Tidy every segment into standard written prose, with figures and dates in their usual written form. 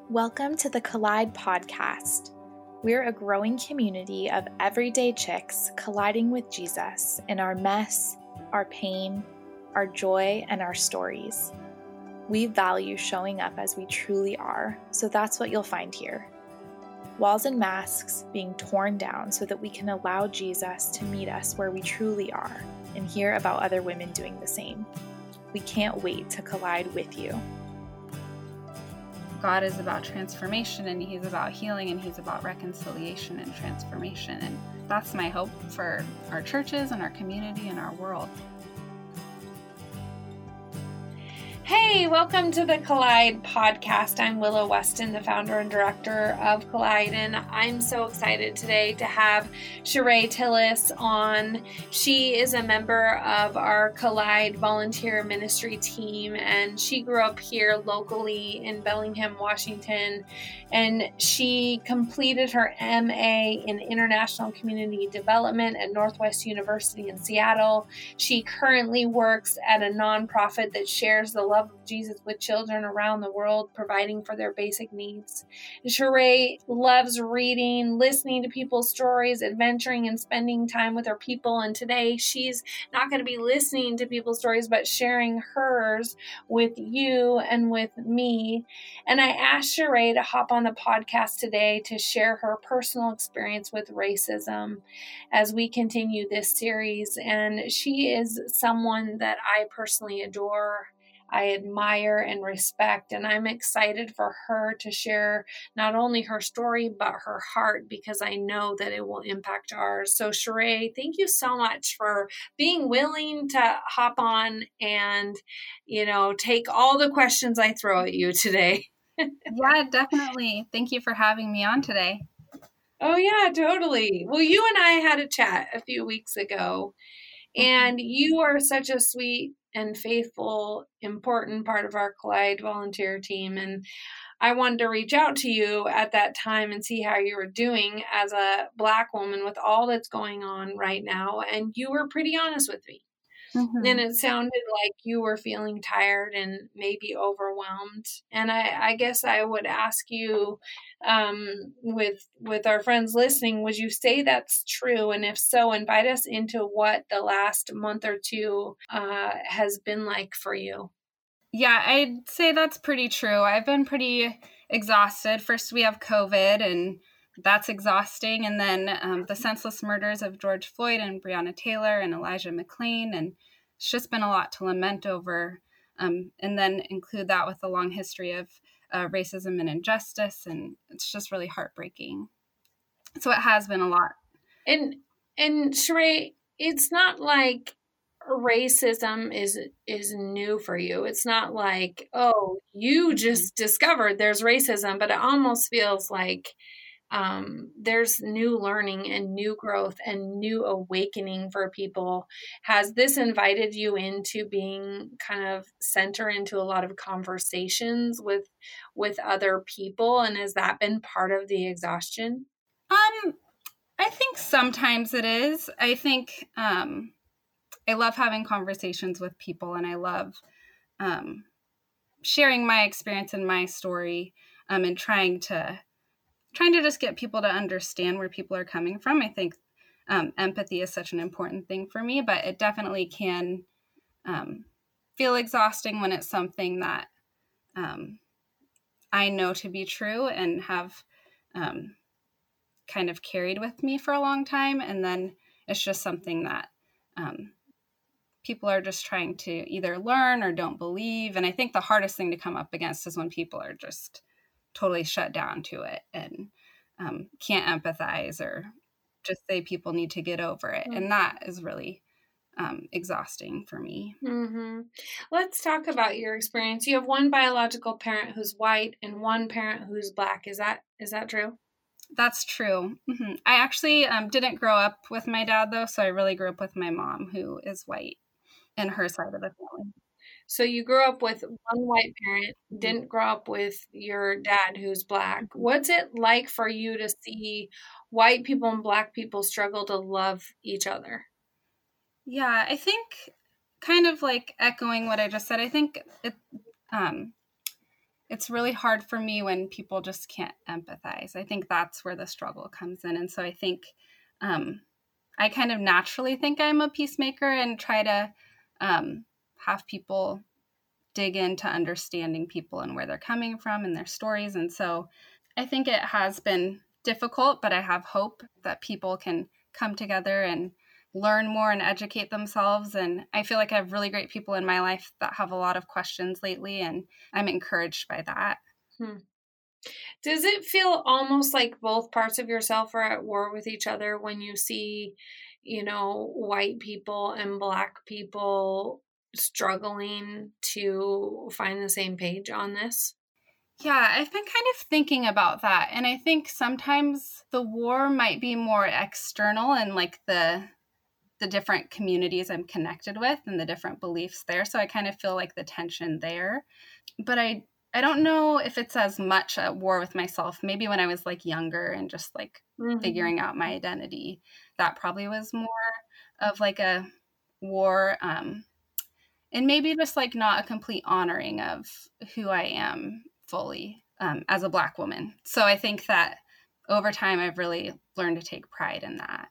Welcome to the Collide podcast. We're a growing community of everyday chicks colliding with Jesus in our mess, our pain, our joy, and our stories. We value showing up as we truly are, so that's what you'll find here. Walls and masks being torn down so that we can allow Jesus to meet us where we truly are and hear about other women doing the same. We can't wait to collide with you. God is about transformation, and he's about healing, and he's about reconciliation and transformation. And that's my hope for our churches and our community and our world. Hey, welcome to the Collide podcast. I'm Willow Weston, the founder and director of Collide, and I'm so excited today to have Sheree Tillis on. She is a member of our Collide volunteer ministry team, and she grew up here locally in Bellingham, Washington, and she completed her MA in International Community Development at Northwest University in Seattle. She currently works at a nonprofit that shares the love of Jesus with children around the world, providing for their basic needs. Sheree loves reading, listening to people's stories, adventuring, and spending time with her people. And today she's not going to be listening to people's stories, but sharing hers with you and with me. And I asked Sheree to hop on the podcast today to share her personal experience with racism as we continue this series. And she is someone that I personally adore, I admire and respect, and I'm excited for her to share not only her story, but her heart, because I know that it will impact ours. So Sheree, thank you so much for being willing to hop on and, take all the questions I throw at you today. Yeah, definitely. Thank you for having me on today. Oh yeah, totally. Well, you and I had a chat a few weeks ago, and you are such a sweet and faithful, important part of our Collide volunteer team. And I wanted to reach out to you at that time and see how you were doing as a Black woman with all that's going on right now. And you were pretty honest with me. Mm-hmm. And it sounded like you were feeling tired and maybe overwhelmed. And I guess I would ask you, with our friends listening, would you say that's true? And if so, invite us into what the last month or two has been like for you. Yeah, I'd say that's pretty true. I've been pretty exhausted. First, we have COVID, and that's exhausting. And then the senseless murders of George Floyd and Breonna Taylor and Elijah McClain. And it's just been a lot to lament over. And then include that with a long history of racism and injustice. And it's just really heartbreaking. So it has been a lot. And Sheree, it's not like racism is new for you. It's not like, oh, you just discovered there's racism, but it almost feels like there's new learning and new growth and new awakening for people. Has this invited you into being kind of center into a lot of conversations with other people? And has that been part of the exhaustion? I think sometimes it is. I think I love having conversations with people, and I love sharing my experience and my story, and trying to just get people to understand where people are coming from. I think empathy is such an important thing for me, but it definitely can feel exhausting when it's something that I know to be true and have kind of carried with me for a long time. And then it's just something that people are just trying to either learn or don't believe. And I think the hardest thing to come up against is when people are just totally shut down to it and can't empathize or just say people need to get over it. Mm-hmm. And that is really exhausting for me. Mm-hmm. Let's talk about your experience. You have one biological parent who's white and one parent who's Black. Is that true? That's true. Mm-hmm. I actually didn't grow up with my dad, though, so I really grew up with my mom, who is white, and her side of the family. So you grew up with one white parent, didn't grow up with your dad who's Black. What's it like for you to see white people and Black people struggle to love each other? Yeah, I think kind of like echoing what I just said, I think it's really hard for me when people just can't empathize. I think that's where the struggle comes in. And so I think I kind of naturally think I'm a peacemaker and try to have people dig into understanding people and where they're coming from and their stories. And so I think it has been difficult, but I have hope that people can come together and learn more and educate themselves. And I feel like I have really great people in my life that have a lot of questions lately, and I'm encouraged by that. Does it feel almost like both parts of yourself are at war with each other when you see, white people and Black people struggling to find the same page on this? Yeah, I've been kind of thinking about that. And I think sometimes the war might be more external and like the different communities I'm connected with and the different beliefs there. So I kind of feel like the tension there. But I don't know if it's as much at war with myself. Maybe when I was like younger and just like figuring out my identity, that probably was more of like a war. And maybe just like not a complete honoring of who I am fully as a Black woman. So I think that over time, I've really learned to take pride in that.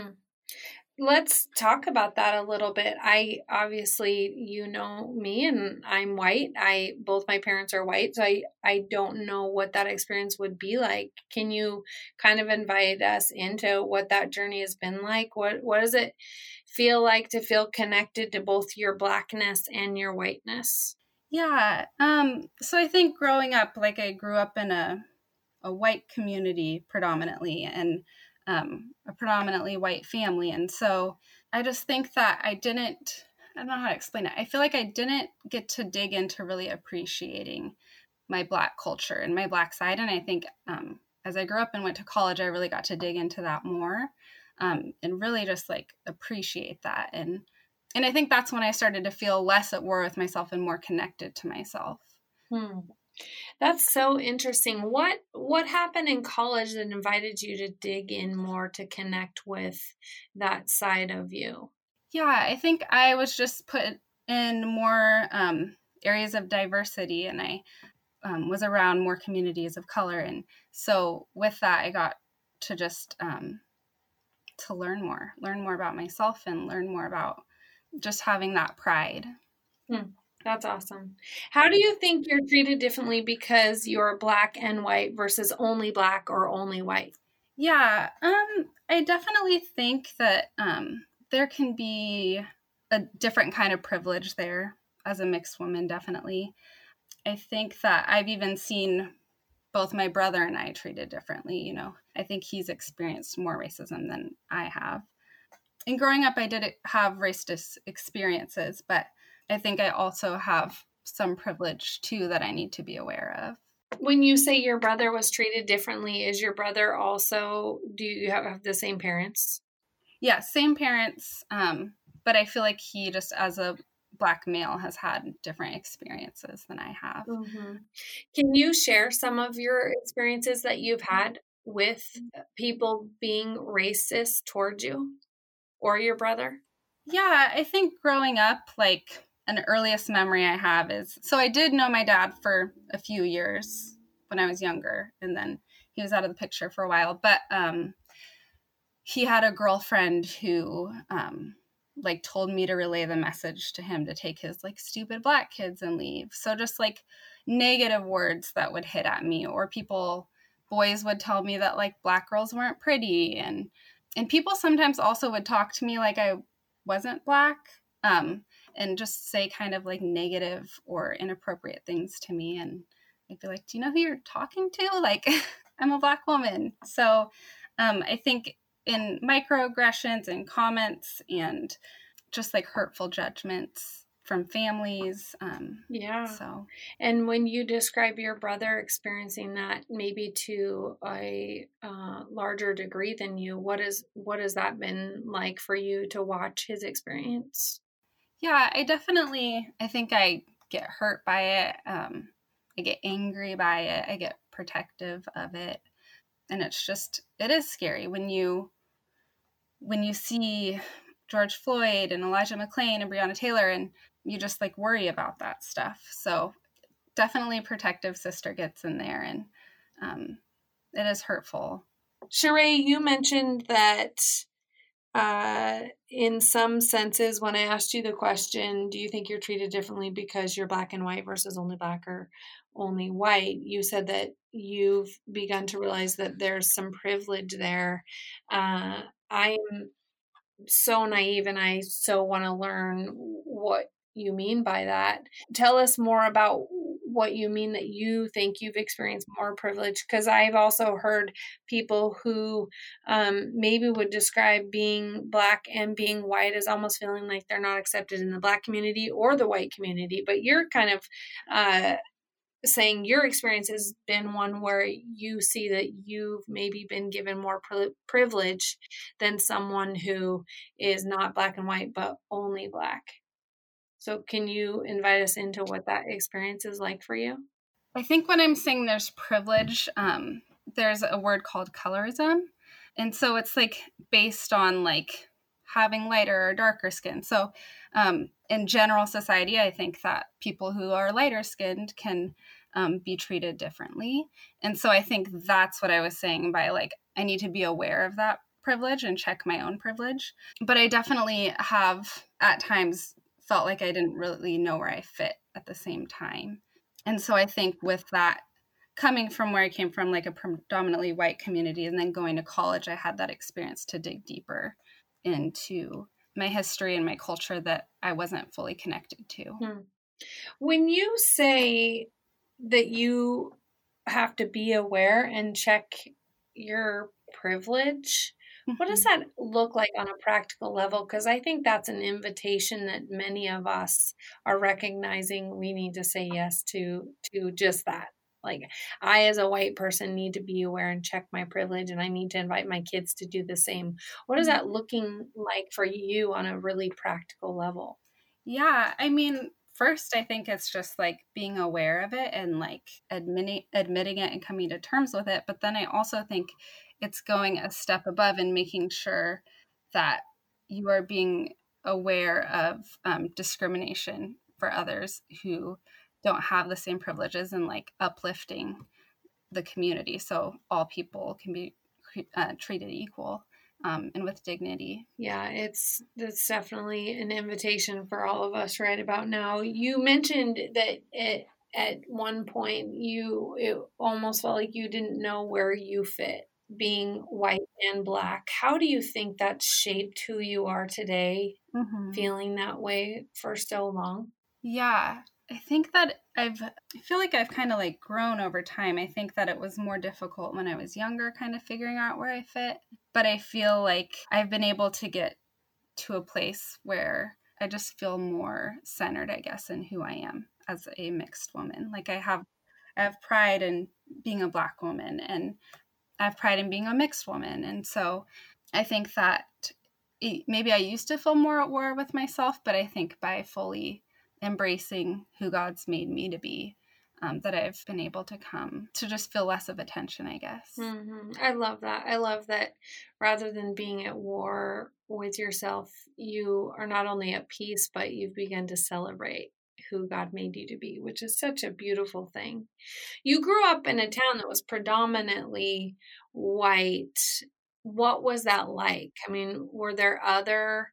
Let's talk about that a little bit. I obviously, me, and I'm white. Both my parents are white, so I don't know what that experience would be like. Can you kind of invite us into what that journey has been like? What does it feel like to feel connected to both your Blackness and your whiteness? Yeah. So I think growing up, like I grew up in a white community predominantly, and a predominantly white family. And so I just think that I don't know how to explain it. I feel like I didn't get to dig into really appreciating my Black culture and my Black side. And I think as I grew up and went to college, I really got to dig into that more and really just like appreciate that. And I think that's when I started to feel less at war with myself and more connected to myself. That's so interesting. What happened in college that invited you to dig in more to connect with that side of you? Yeah, I think I was just put in more areas of diversity, and I was around more communities of color. And so with that, I got to just to learn more about myself and learn more about just having that pride. That's awesome. How do you think you're treated differently because you're Black and white versus only Black or only white? Yeah, I definitely think that there can be a different kind of privilege there as a mixed woman, definitely. I think that I've even seen both my brother and I treated differently. I think he's experienced more racism than I have. And growing up, I did have racist experiences, but I think I also have some privilege too that I need to be aware of. When you say your brother was treated differently, is your brother also, do you have the same parents? Yeah, same parents. But I feel like he just as a Black male has had different experiences than I have. Can you share some of your experiences that you've had with people being racist towards you or your brother? Yeah, I think growing up, like an earliest memory I have is, so I did know my dad for a few years when I was younger, and then he was out of the picture for a while, but he had a girlfriend who like told me to relay the message to him to take his like stupid Black kids and leave. So just like negative words that would hit at me, or boys would tell me that like Black girls weren't pretty, and people sometimes also would talk to me like I wasn't Black, and just say kind of like negative or inappropriate things to me. And I'd be like, do you know who you're talking to? Like, I'm a Black woman. So I think in microaggressions and comments and just like hurtful judgments from families. So. And when you describe your brother experiencing that maybe to a larger degree than you, what has that been like for you to watch his experience? Yeah, I think I get hurt by it. I get angry by it. I get protective of it. And it is scary when you see George Floyd and Elijah McClain and Breonna Taylor, and you just like worry about that stuff. So definitely protective sister gets in there, and it is hurtful. Sheree, you mentioned that in some senses, when I asked you the question, do you think you're treated differently because you're black and white versus only black or only white? You said that you've begun to realize that there's some privilege there. I'm so naive and I so want to learn what you mean by that. Tell us more about what you mean that you think you've experienced more privilege, because I've also heard people who maybe would describe being black and being white as almost feeling like they're not accepted in the black community or the white community. But you're kind of saying your experience has been one where you see that you've maybe been given more privilege than someone who is not black and white, but only black. So can you invite us into what that experience is like for you? I think when I'm saying there's privilege, there's a word called colorism. And so it's like based on like having lighter or darker skin. So in general society, I think that people who are lighter skinned can be treated differently. And so I think that's what I was saying by like, I need to be aware of that privilege and check my own privilege. But I definitely have at times felt like I didn't really know where I fit at the same time. And so I think with that, coming from where I came from, like a predominantly white community, and then going to college, I had that experience to dig deeper into my history and my culture that I wasn't fully connected to. When you say that you have to be aware and check your privilege, what does that look like on a practical level? Because I think that's an invitation that many of us are recognizing we need to say yes to just that. Like, I, as a white person, need to be aware and check my privilege, and I need to invite my kids to do the same. What is that looking like for you on a really practical level? Yeah, I mean, first, I think it's just like being aware of it and like admitting it and coming to terms with it. But then I also think it's going a step above and making sure that you are being aware of discrimination for others who don't have the same privileges, and like uplifting the community so all people can be treated equal and with dignity. Yeah, that's definitely an invitation for all of us right about now. You mentioned that at one point it almost felt like you didn't know where you fit, being white and black. How do you think that shaped who you are today, feeling that way for so long? Yeah, I think that I feel like I've kind of like grown over time. I think that it was more difficult when I was younger, kind of figuring out where I fit. But I feel like I've been able to get to a place where I just feel more centered, I guess, in who I am as a mixed woman. Like I have pride in being a Black woman, and I have pride in being a mixed woman. And so I think that maybe I used to feel more at war with myself, but I think by fully embracing who God's made me to be, that I've been able to come to just feel less of a tension, I guess. Mm-hmm. I love that. I love that rather than being at war with yourself, you are not only at peace, but you've begun to celebrate who God made you to be, which is such a beautiful thing. You grew up in a town that was predominantly white. What was that like? I mean, were there other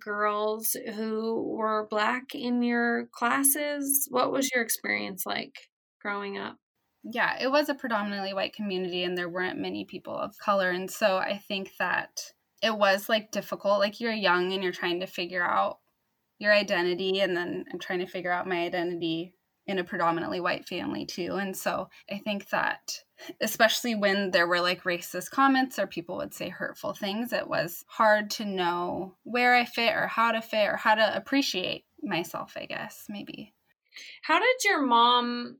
girls who were Black in your classes? What was your experience like growing up? Yeah, it was a predominantly white community, and there weren't many people of color. And so I think that it was like difficult. Like you're young and you're trying to figure out your identity, and then I'm trying to figure out my identity in a predominantly white family too. And so I think that especially when there were like racist comments or people would say hurtful things, it was hard to know where I fit or how to appreciate myself, I guess, maybe. How did your mom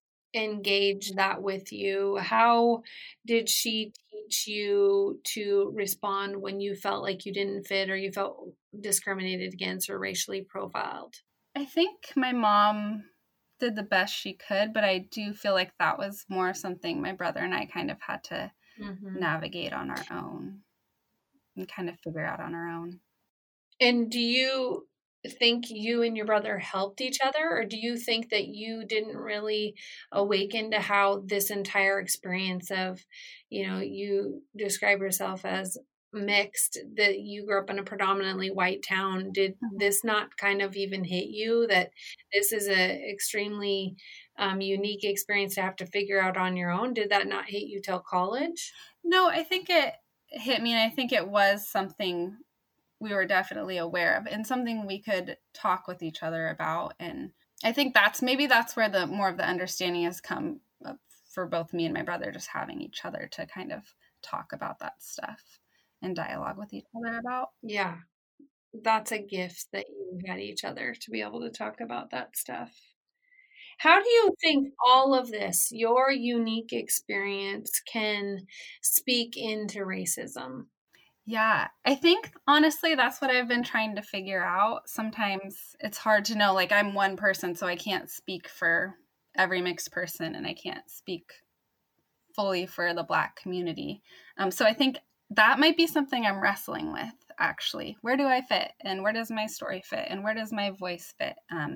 engage that with you? How did she teach you to respond when you felt like you didn't fit or you felt discriminated against or racially profiled? I think my mom did the best she could, but I do feel like that was more something my brother and I kind of had to navigate on our own and kind of figure out on our own. And do you think you and your brother helped each other, or do you think that you didn't really awaken to how this entire experience of, you describe yourself as mixed, that you grew up in a predominantly white town? Did this not kind of even hit you that this is a extremely unique experience to have to figure out on your own? Did that not hit you till college? No, I think it hit me, and I think it was something we were definitely aware of and something we could talk with each other about. And I think that's where the more of the understanding has come for both me and my brother, just having each other to kind of talk about that stuff and dialogue with each other about. Yeah, that's a gift that you had each other to be able to talk about that stuff. How do you think all of this, your unique experience, can speak into racism? Yeah, I think honestly, that's what I've been trying to figure out. Sometimes it's hard to know, like I'm one person, so I can't speak for every mixed person and I can't speak fully for the Black community. So I think that might be something I'm wrestling with, actually. Where do I fit? And where does my story fit? And where does my voice fit?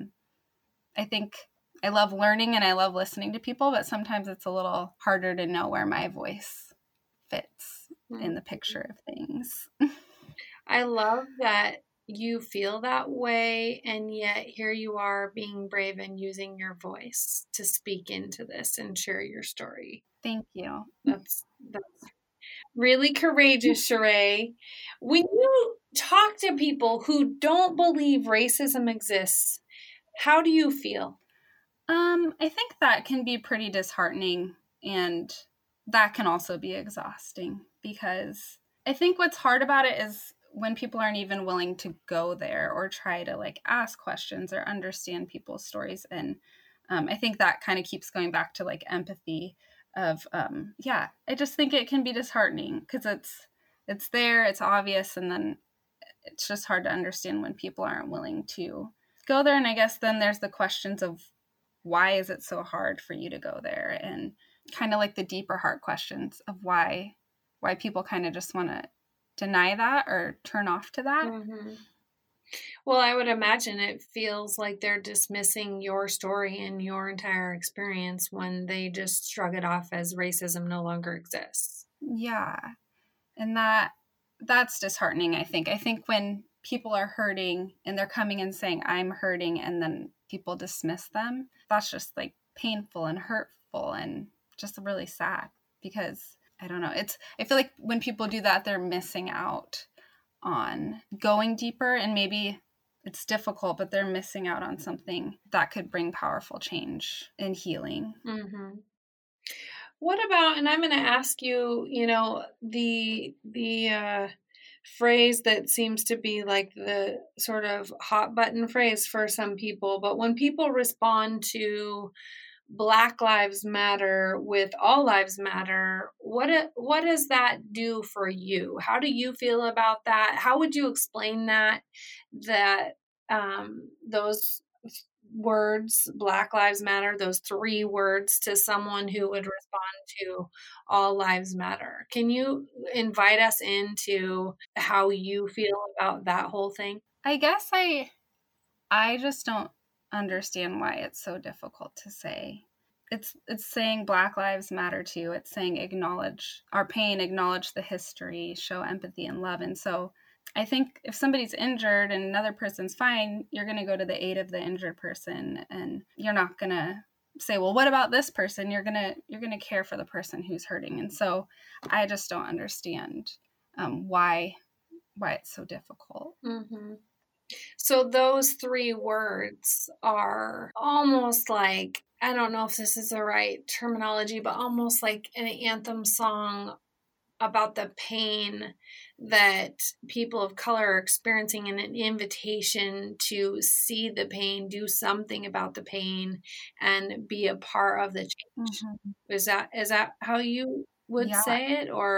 I think I love learning and I love listening to people, but sometimes it's a little harder to know where my voice fits in the picture of things. I love that you feel that way, and yet here you are being brave and using your voice to speak into this and share your story. Thank you. That's really courageous, Sheree. When you talk to people who don't believe racism exists, how do you feel? I think that can be pretty disheartening, and that can also be exhausting, because I think what's hard about it is when people aren't even willing to go there or try to like ask questions or understand people's stories. And I think that kind of keeps going back to like empathy of, I just think it can be disheartening because it's there, it's obvious, and then it's just hard to understand when people aren't willing to go there. And I guess then there's the questions of why is it so hard for you to go there, and kind of like the deeper heart questions of why people kind of just want to deny that or turn off to that. Mm-hmm. Well, I would imagine it feels like they're dismissing your story and your entire experience when they just shrug it off as racism no longer exists. Yeah. And that's disheartening, I think. I think when people are hurting and they're coming and saying, I'm hurting, and then people dismiss them, that's just like painful and hurtful and just really sad, because I don't know. I feel like when people do that, they're missing out on going deeper, and maybe it's difficult, but they're missing out on something that could bring powerful change and healing. Mm-hmm. What about, and I'm going to ask you, the phrase that seems to be like the sort of hot button phrase for some people, but when people respond to Black Lives Matter with All Lives Matter, what does that do for you? How do you feel about that? How would you explain that those words, Black Lives Matter, those 3 words, to someone who would respond to All Lives Matter? Can you invite us into how you feel about that whole thing? I guess I just don't understand why it's so difficult to say. It's saying Black Lives Matter too. It's saying acknowledge our pain, acknowledge the history, show empathy and love. And so I think if somebody's injured and another person's fine, you're going to go to the aid of the injured person, and you're not going to say, well, what about this person? You're going to care for the person who's hurting. And so I just don't understand why it's so difficult. Mm-hmm. So those 3 words are almost like, I don't know if this is the right terminology, but almost like an anthem song about the pain that people of color are experiencing, and an invitation to see the pain, do something about the pain, and be a part of the change. Mm-hmm. Is that how you would say it, or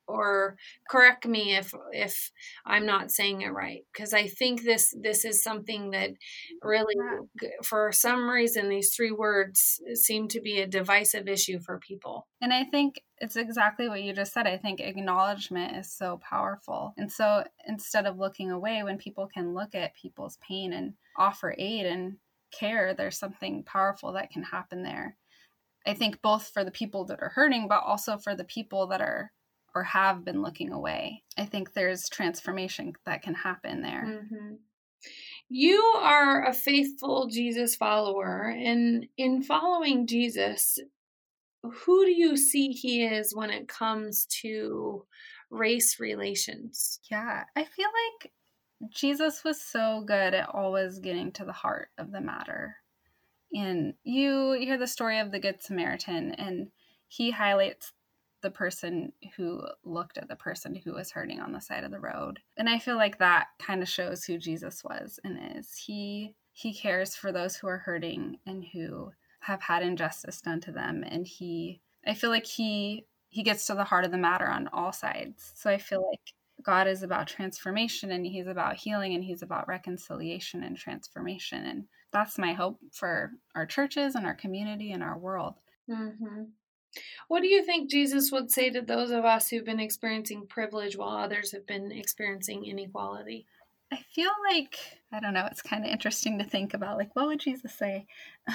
or correct me if I'm not saying it right, because I think this is something that really, for some reason, these 3 words seem to be a divisive issue for people. And I think it's exactly what you just said. I think acknowledgement is so powerful. And so instead of looking away, when people can look at people's pain and offer aid and care, there's something powerful that can happen there. I think both for the people that are hurting, but also for the people that are or have been looking away. I think there's transformation that can happen there. Mm-hmm. You are a faithful Jesus follower, and in following Jesus, who do you see he is when it comes to race relations? Yeah, I feel like Jesus was so good at always getting to the heart of the matter. And you hear the story of the Good Samaritan, and he highlights the person who looked at the person who was hurting on the side of the road. And I feel like that kind of shows who Jesus was and is. He cares for those who are hurting and who have had injustice done to them. And I feel like he gets to the heart of the matter on all sides. So I feel like God is about transformation, and he's about healing, and he's about reconciliation and transformation. And that's my hope for our churches and our community and our world. Mm-hmm. What do you think Jesus would say to those of us who've been experiencing privilege while others have been experiencing inequality? I feel like, I don't know, it's kind of interesting to think about, like, what would Jesus say?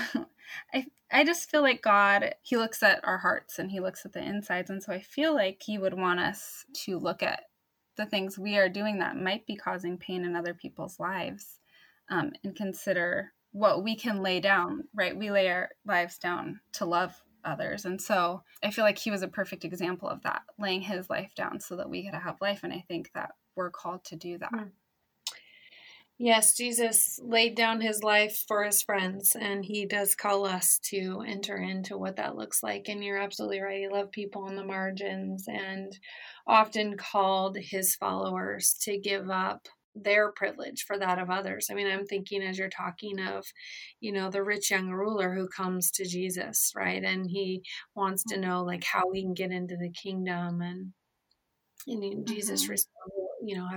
I just feel like God, he looks at our hearts and he looks at the insides. And so I feel like he would want us to look at the things we are doing that might be causing pain in other people's lives, and consider what we can lay down, right? We lay our lives down to love others. And so I feel like he was a perfect example of that, laying his life down so that we could have life. And I think that we're called to do that. Yes, Jesus laid down his life for his friends, and he does call us to enter into what that looks like. And you're absolutely right. He loved people on the margins and often called his followers to give up their privilege for that of others. I mean, I'm thinking as you're talking of, the rich young ruler who comes to Jesus, right? And he wants to know like how he can get into the kingdom. And Jesus responded,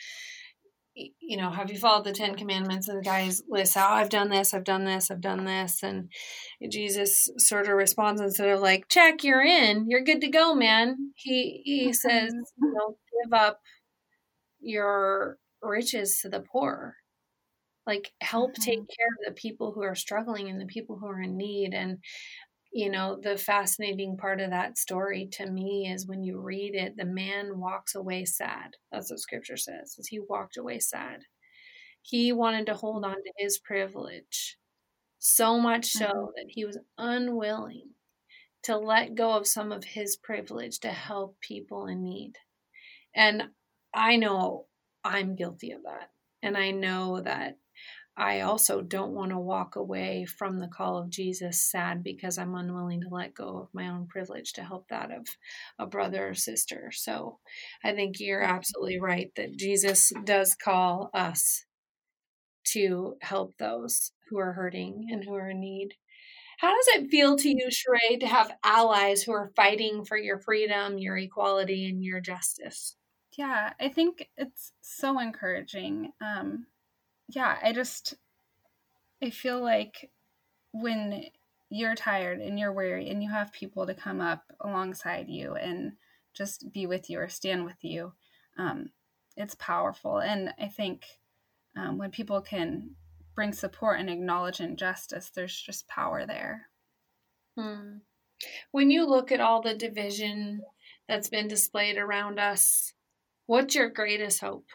have you followed the 10 commandments? And the guys list out, I've done this, I've done this, I've done this. And Jesus sort of responds instead of like, check, you're in, you're good to go, man. He says, give up your riches to the poor. Like help take care of the people who are struggling and the people who are in need. And the fascinating part of that story to me is when you read it, the man walks away sad. That's what scripture says, is he walked away sad. He wanted to hold on to his privilege so much so that he was unwilling to let go of some of his privilege to help people in need. And I know I'm guilty of that. And I know that I also don't want to walk away from the call of Jesus sad because I'm unwilling to let go of my own privilege to help that of a brother or sister. So I think you're absolutely right that Jesus does call us to help those who are hurting and who are in need. How does it feel to you, Sheree, to have allies who are fighting for your freedom, your equality, and your justice? Yeah, I think it's so encouraging. I feel like when you're tired and you're weary and you have people to come up alongside you and just be with you or stand with you, it's powerful. And I think when people can bring support and acknowledge injustice, there's just power there. When you look at all the division that's been displayed around us, what's your greatest hope?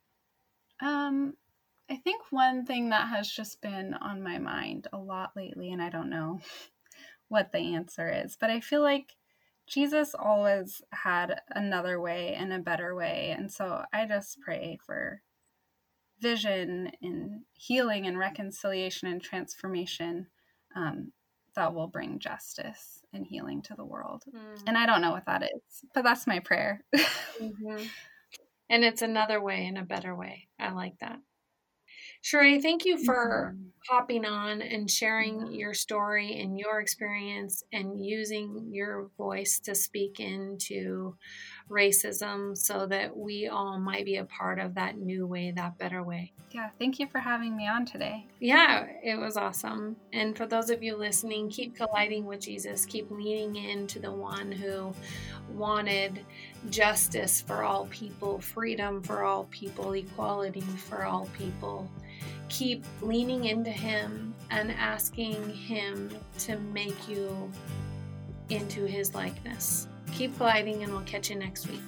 I think one thing that has just been on my mind a lot lately, and I don't know what the answer is, but I feel like Jesus always had another way and a better way. And so I just pray for vision and healing and reconciliation and transformation that will bring justice and healing to the world. And I don't know what that is, but that's my prayer. And it's another way and a better way. I like that. Sheree, thank you for hopping on and sharing your story and your experience and using your voice to speak into racism so that we all might be a part of that new way, that better way. Yeah, thank you for having me on today. Yeah, it was awesome. And for those of you listening, keep colliding with Jesus. Keep leaning into the one who wanted justice for all people, freedom for all people, equality for all people. Keep leaning into him and asking him to make you into his likeness. Keep colliding, and we'll catch you next week.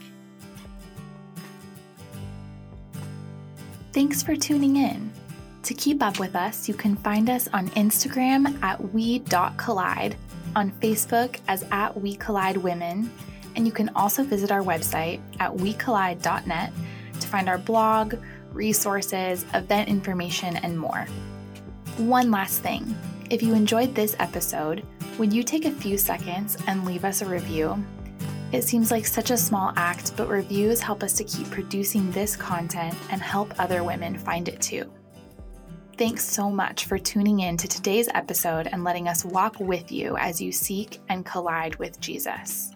Thanks for tuning in. To keep up with us, you can find us on Instagram at we.collide, on Facebook as at We Collide Women, and you can also visit our website at wecollide.net to find our blog, resources, event information, and more. One last thing. If you enjoyed this episode, would you take a few seconds and leave us a review? It seems like such a small act, but reviews help us to keep producing this content and help other women find it too. Thanks so much for tuning in to today's episode and letting us walk with you as you seek and collide with Jesus.